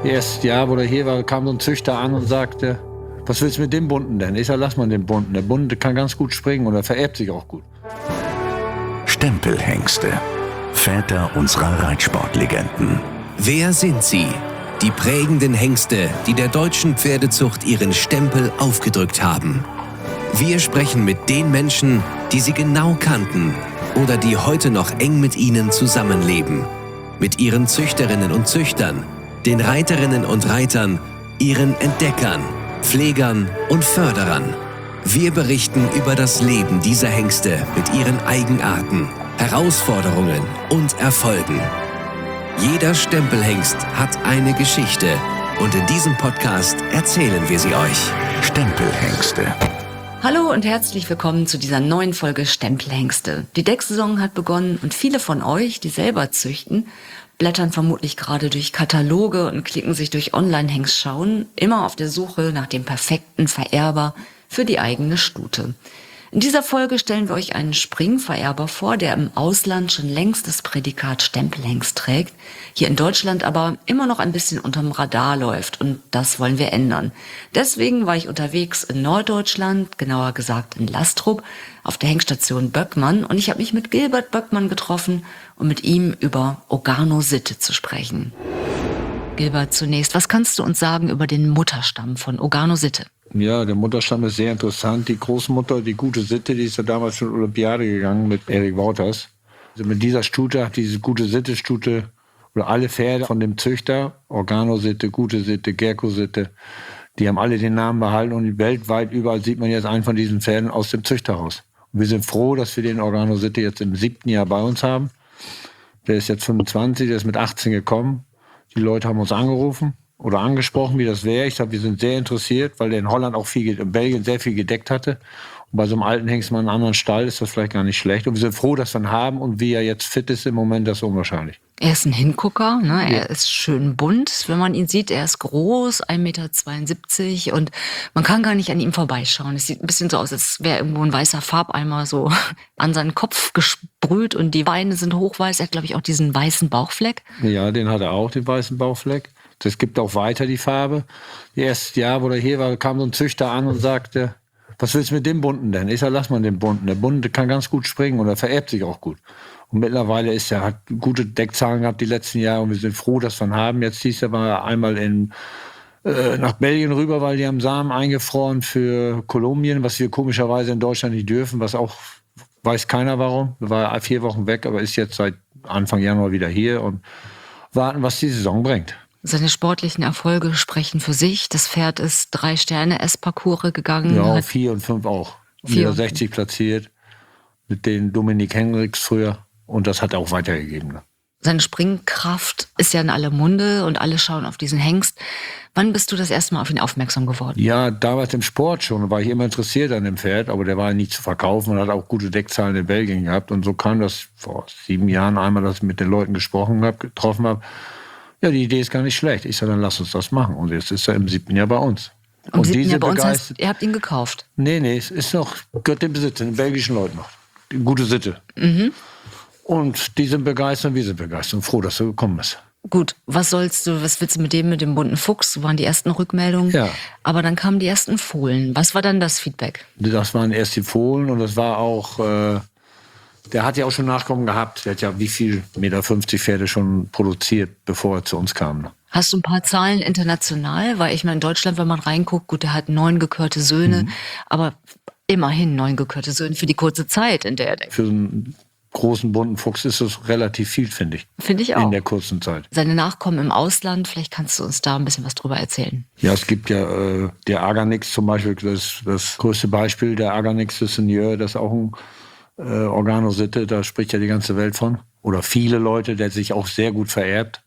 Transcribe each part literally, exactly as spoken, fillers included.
Erstes Jahr, wo er hier war, kam so ein Züchter an und sagte, was willst du mit dem Bunten denn? Ich sag, lass mal den Bunten. Der Bunte kann ganz gut springen und er vererbt sich auch gut. Stempelhengste. Väter unserer Reitsportlegenden. Wer sind sie? Die prägenden Hengste, die der deutschen Pferdezucht ihren Stempel aufgedrückt haben. Wir sprechen mit den Menschen, die sie genau kannten oder die heute noch eng mit ihnen zusammenleben. Mit ihren Züchterinnen und Züchtern, den Reiterinnen und Reitern, ihren Entdeckern, Pflegern und Förderern. Wir berichten über das Leben dieser Hengste mit ihren Eigenarten, Herausforderungen und Erfolgen. Jeder Stempelhengst hat eine Geschichte und in diesem Podcast erzählen wir sie euch. Stempelhengste. Hallo und herzlich willkommen zu dieser neuen Folge Stempelhengste. Die Decksaison hat begonnen und viele von euch, die selber züchten, blättern vermutlich gerade durch Kataloge und klicken sich durch Online-Hengstschauen, immer auf der Suche nach dem perfekten Vererber für die eigene Stute. In dieser Folge stellen wir euch einen Springvererber vor, der im Ausland schon längst das Prädikat Stempelhengst trägt, hier in Deutschland aber immer noch ein bisschen unterm Radar läuft und das wollen wir ändern. Deswegen war ich unterwegs in Norddeutschland, genauer gesagt in Lastrup, auf der Hengststation Böckmann und ich habe mich mit Gilbert Böckmann getroffen, um mit ihm über Ogano-Sitte zu sprechen. Gilbert, zunächst, was kannst du uns sagen über den Mutterstamm von Ogano-Sitte? Ja, der Mutterstamm ist sehr interessant. Die Großmutter, die gute Sitte, die ist ja damals schon Olympiade gegangen mit Erik Wouters. Also mit dieser Stute hat diese gute Sitte-Stute oder alle Pferde von dem Züchter, Ogano-Sitte, gute Sitte, Gerko-Sitte, die haben alle den Namen behalten und weltweit überall sieht man jetzt einen von diesen Pferden aus dem Züchterhaus. Und wir sind froh, dass wir den Ogano-Sitte jetzt im siebten Jahr bei uns haben. Der ist jetzt fünfundzwanzig, der ist mit achtzehn gekommen. Die Leute haben uns angerufen oder angesprochen, wie das wäre. Ich glaube, wir sind sehr interessiert, weil der in Holland auch viel, in Belgien sehr viel gedeckt hatte. Und bei so einem alten Hengst mal in einem anderen Stall ist das vielleicht gar nicht schlecht. Und wir sind froh, dass wir ihn haben. Und wie er jetzt fit ist im Moment, das ist unwahrscheinlich. Er ist ein Hingucker, ne? Er Ja. ist schön bunt, wenn man ihn sieht. Er ist groß, ein Meter zweiundsiebzig und man kann gar nicht an ihm vorbeischauen. Es sieht ein bisschen so aus, als wäre irgendwo ein weißer Farbeimer so an seinen Kopf gesprüht und die Beine sind hochweiß. Er hat, glaube ich, auch diesen weißen Bauchfleck. Ja, den hat er auch, den weißen Bauchfleck. Das gibt auch weiter die Farbe. Erstes Jahr, wo er hier war, kam so ein Züchter an und sagte, was willst du mit dem Bunten denn? Ich sag, lass mal den Bunten. Der Bunte kann ganz gut springen und er vererbt sich auch gut. Und mittlerweile ist er, hat gute Deckzahlen gehabt die letzten Jahre und wir sind froh, dass wir ihn haben. Jetzt hieß er mal einmal in, äh, nach Belgien rüber, weil die haben Samen eingefroren für Kolumbien, was wir komischerweise in Deutschland nicht dürfen, was auch, weiß keiner warum. Er war vier Wochen weg, aber ist jetzt seit Anfang Januar wieder hier und warten, was die Saison bringt. Seine sportlichen Erfolge sprechen für sich. Das Pferd ist drei Sterne S-Parcours gegangen. Ja, hat vier und fünf auch. Vier. sechzig platziert mit den Dominik Henrichs früher. Und das hat er auch weitergegeben. Ne? Seine Springkraft ist ja in aller Munde und alle schauen auf diesen Hengst. Wann bist du das erste Mal auf ihn aufmerksam geworden? Ja, damals im Sport schon. Da war ich immer interessiert an dem Pferd, aber der war nicht zu verkaufen und hat auch gute Deckzahlen in Belgien gehabt. Und so kam das vor sieben Jahren einmal, dass ich mit den Leuten gesprochen habe, getroffen habe. Ja, die Idee ist gar nicht schlecht. Ich sage, dann lass uns das machen. Und jetzt ist er im siebten Jahr bei uns. Im und siebten diese Jahr bei uns begeistert- heißt, ihr habt ihn gekauft. Nee, nee, es ist noch, gehört dem Besitzer, den belgischen Leuten noch. Die gute Sitte. Mhm. Und die sind begeistert, wir sind begeistert und froh, dass du gekommen bist. Gut, was sollst du, was willst du mit dem, mit dem bunten Fuchs? So waren die ersten Rückmeldungen. Ja. Aber dann kamen die ersten Fohlen. Was war dann das Feedback? Das waren erst die Fohlen und das war auch, äh, der hat ja auch schon Nachkommen gehabt. Der hat ja wie viel Meter fünfzig Pferde schon produziert, bevor er zu uns kam. Hast du ein paar Zahlen international? Weil ich meine, in Deutschland, wenn man reinguckt, gut, der hat neun gekörte Söhne, Mhm. aber immerhin neun gekörte Söhne für die kurze Zeit, in der er Für so einen großen, bunten Fuchs ist das relativ viel, finde ich. Finde ich auch. In der kurzen Zeit. Seine Nachkommen im Ausland, vielleicht kannst du uns da ein bisschen was drüber erzählen. Ja, es gibt ja äh, der Aganix zum Beispiel, das, das größte Beispiel, der Aganix de Seigneur, das ist auch ein äh, Ogano-Sitte, da spricht ja die ganze Welt von. Oder viele Leute, der sich auch sehr gut vererbt.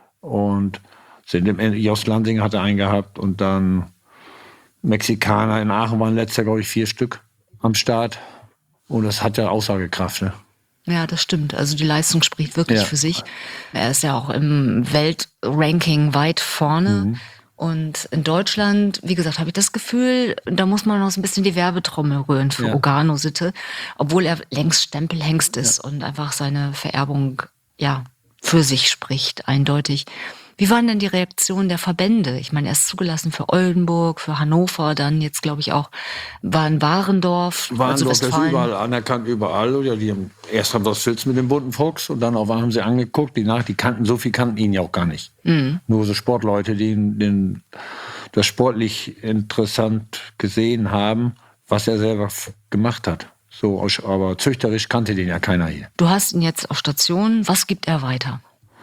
Und sind im Jos Lansing hatte einen gehabt und dann Mexikaner in Aachen waren letztes Jahr, glaube ich, vier Stück am Start. Und das hat ja Aussagekraft, ne? Ja, das stimmt. Also die Leistung spricht wirklich Ja. für sich. Er ist ja auch im Weltranking weit vorne. Mhm. Und in Deutschland, wie gesagt, habe ich das Gefühl, da muss man noch so ein bisschen die Werbetrommel rühren für Ja. Ogano-Sitte, obwohl er längst Stempelhengst ist und einfach seine Vererbung, ja, für sich spricht, eindeutig. Wie waren denn die Reaktionen der Verbände? Ich meine, er ist zugelassen für Oldenburg, für Hannover, dann jetzt, glaube ich, auch war in Warendorf. Warendorf also ist überall anerkannt, überall. Ja, die haben, erst haben das Filz mit dem bunten Fuchs und dann auch haben sie angeguckt. Die nach, die kannten, so viel kannten ihn ja auch gar nicht. Mhm. Nur so Sportleute, die den, das sportlich interessant gesehen haben, was er selber gemacht hat. So, aber züchterisch kannte den ja keiner hier. Du hast ihn jetzt auf Station. Was gibt er weiter?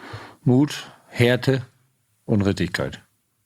Mut, Härte und Rittigkeit.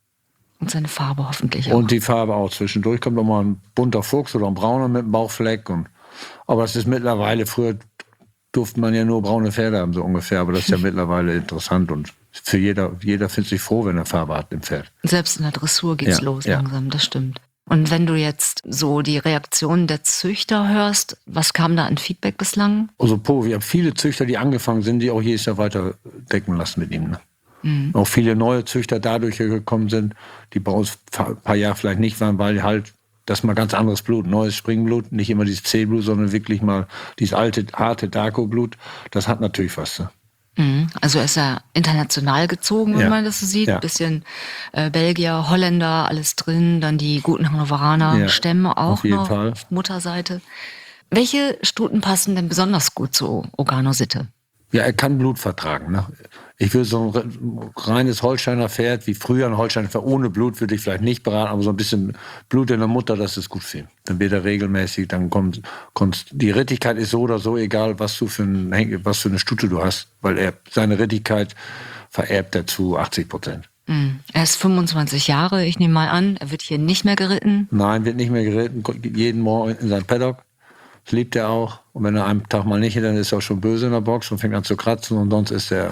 Und seine Farbe hoffentlich auch. Und die Farbe auch. Zwischendurch kommt noch mal ein bunter Fuchs oder ein brauner mit einem Bauchfleck. Und, aber es ist mittlerweile, früher durfte man ja nur braune Pferde haben, so ungefähr. Aber das ist ja mittlerweile interessant. Und für jeder, jeder findet sich froh, wenn er Farbe hat im Pferd. Selbst in der Dressur geht's ja, los ja. langsam, das stimmt. Und wenn du jetzt so die Reaktionen der Züchter hörst, was kam da an Feedback bislang? Also Po, wir haben viele Züchter, die angefangen sind, die auch jedes Jahr weiter decken lassen mit ihm. Ne? Mhm. Auch viele neue Züchter dadurch gekommen sind, die bei uns ein paar Jahre vielleicht nicht waren, weil halt das mal ganz anderes Blut, neues Springblut, nicht immer dieses C-Blut, sondern wirklich mal dieses alte, harte Darko-Blut, das hat natürlich was. Ne? Also ist er international gezogen, wenn ja. man das so sieht. Ja. Bisschen äh, Belgier, Holländer, alles drin. Dann die guten Hannoveraner ja. Stämme auch auf jeden noch Fall. Auf Mutterseite. Welche Stuten passen denn besonders gut zu Ogano-Sitte? Ja, er kann Blut vertragen. Ne? Ich würde so ein reines Holsteiner Pferd, wie früher ein Holsteiner Pferd, ohne Blut würde ich vielleicht nicht beraten, aber so ein bisschen Blut in der Mutter, das ist gut für ihn. Dann wird er regelmäßig, dann kommt, kommt die Rittigkeit ist so oder so egal, was du für, ein, was für eine Stute du hast, weil er seine Rittigkeit vererbt er zu achtzig Prozent. Mm. Er ist fünfundzwanzig Jahre, ich nehme mal an, er wird hier nicht mehr geritten? Nein, wird nicht mehr geritten, jeden Morgen in sein Paddock. Das liebt er auch. Und wenn er einen Tag mal nicht, dann ist er auch schon böse in der Box und fängt an zu kratzen. Und sonst ist er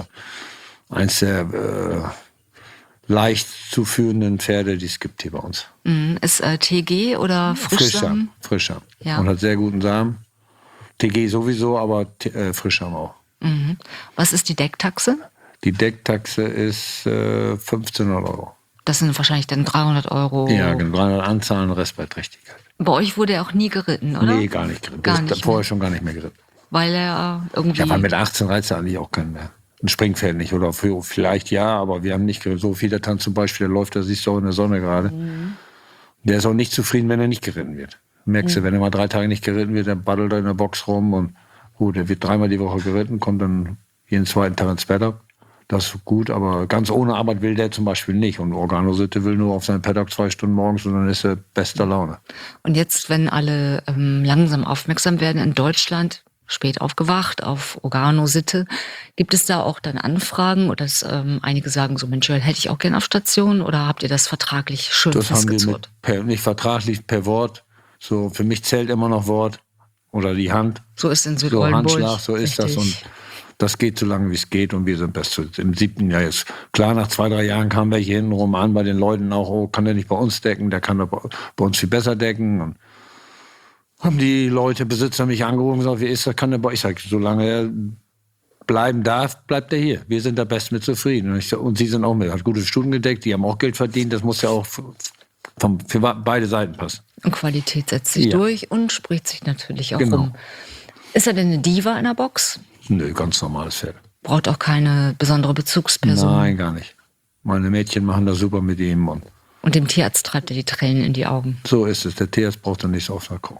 eins der äh, leicht zu führenden Pferde, die es gibt hier bei uns. Mm, ist äh, T G oder Frischsamen? Frischer. Ja. Und hat sehr guten Samen. T G sowieso, aber äh, Frischsamen auch. Mhm. Was ist die Decktaxe? Die Decktaxe ist äh, fünfzehnhundert Euro. Das sind wahrscheinlich dann dreihundert Euro. Ja, genau. dreihundert Anzahlen, Rest bei Trächtigkeit. Bei euch wurde er auch nie geritten, oder? Nee, gar nicht geritten. Gar nicht nicht vorher schon gar nicht mehr geritten. Weil er irgendwie... Ja, weil mit achtzehn reizt er eigentlich auch keinen mehr. Ein Springpferd nicht. Oder für, vielleicht ja, aber wir haben nicht geritten. So viel der Tanz zum Beispiel, der läuft, da siehst du auch in der Sonne gerade. Mhm. Der ist auch nicht zufrieden, wenn er nicht geritten wird. Merkst mhm. du, wenn er mal drei Tage nicht geritten wird, dann baddelt er in der Box rum. Und gut, er wird dreimal die Woche geritten, kommt dann jeden zweiten Tag ins Paddock. Das ist gut, aber ganz ohne Arbeit will der zum Beispiel nicht. Und Ogano-Sitte will nur auf seinen Paddock zwei Stunden morgens und dann ist er bester Laune. Und jetzt, wenn alle ähm, langsam aufmerksam werden in Deutschland, spät aufgewacht auf Ogano-Sitte, gibt es da auch dann Anfragen? Oder dass, ähm, einige sagen so, Mensch, hätte ich auch gern auf Station? Oder habt ihr das vertraglich schön das festgezurrt? Das haben wir mit, per, nicht vertraglich, per Wort. So, für mich zählt immer noch Wort. Oder die Hand. So ist in Südoldenburg. So Handschlag, so ist Richtig. Das. Und das geht so lange, wie es geht, und wir sind bis zu, im siebten Jahr jetzt. Klar, nach zwei, drei Jahren kamen welche hintenrum an bei den Leuten auch, oh, kann der nicht bei uns decken, der kann doch bei uns viel besser decken. Und haben die Leute, Besitzer mich angerufen und gesagt, wie ist das, kann der bei euch? Ich sage, solange er bleiben darf, bleibt er hier. Wir sind da best mit zufrieden. Und, ich, und sie sind auch mit, hat gute Stunden gedeckt, die haben auch Geld verdient, das muss ja auch vom, für beide Seiten passen. Und Qualität setzt sich ja. durch und spricht sich natürlich auch genau. rum. Ist er denn eine Diva in der Box? Nö, ganz normales Pferd. Braucht auch keine besondere Bezugsperson? Nein, gar nicht. Meine Mädchen machen das super mit ihm. Und, und dem Tierarzt treibt er die Tränen in die Augen? So ist es. Der Tierarzt braucht dann nicht so oft gucken.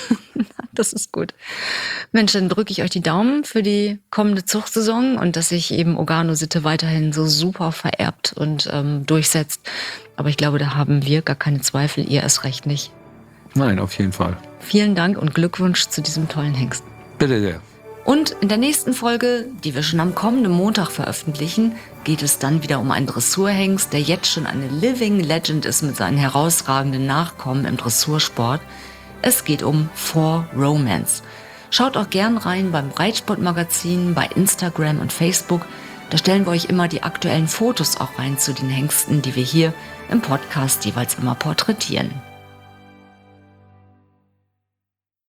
Das ist gut. Mensch, dann drücke ich euch die Daumen für die kommende Zuchtsaison und dass sich eben Ogano-Sitte weiterhin so super vererbt und ähm, durchsetzt. Aber ich glaube, da haben wir gar keine Zweifel, ihr erst recht nicht. Nein, auf jeden Fall. Vielen Dank und Glückwunsch zu diesem tollen Hengst. Bitte sehr. Und in der nächsten Folge, die wir schon am kommenden Montag veröffentlichen, geht es dann wieder um einen Dressurhengst, der jetzt schon eine Living Legend ist mit seinen herausragenden Nachkommen im Dressursport. Es geht um Four Romance. Schaut auch gern rein beim Reitsportmagazin, bei Instagram und Facebook. Da stellen wir euch immer die aktuellen Fotos auch rein zu den Hengsten, die wir hier im Podcast jeweils immer porträtieren.